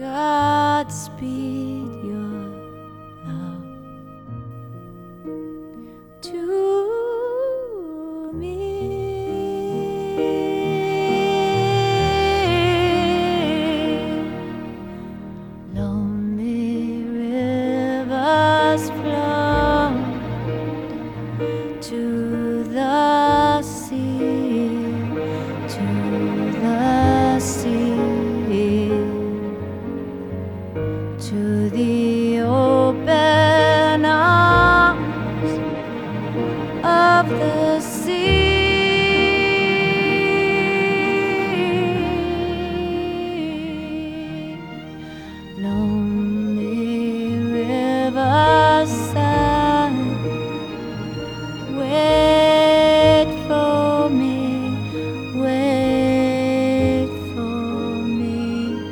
Godspeed your love to me. Lonely rivers flow to the sea, to the sea, to the open arms of the sea. Lonely riverside, wait for me, wait for me.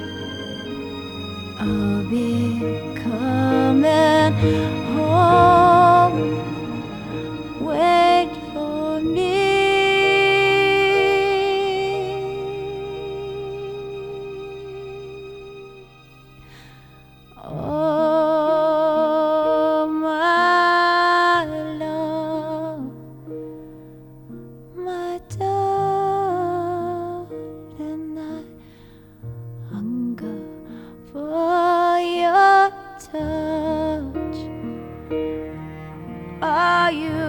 I'll be coming home. Wait for me. Oh, my love, my darling, I hunger for your touch. Are you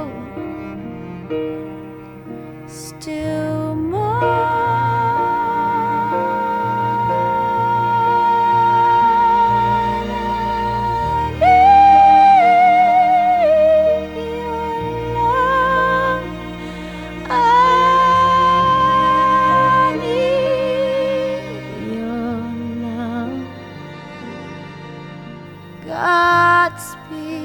still mine? I need your love. I need your love. Godspeed.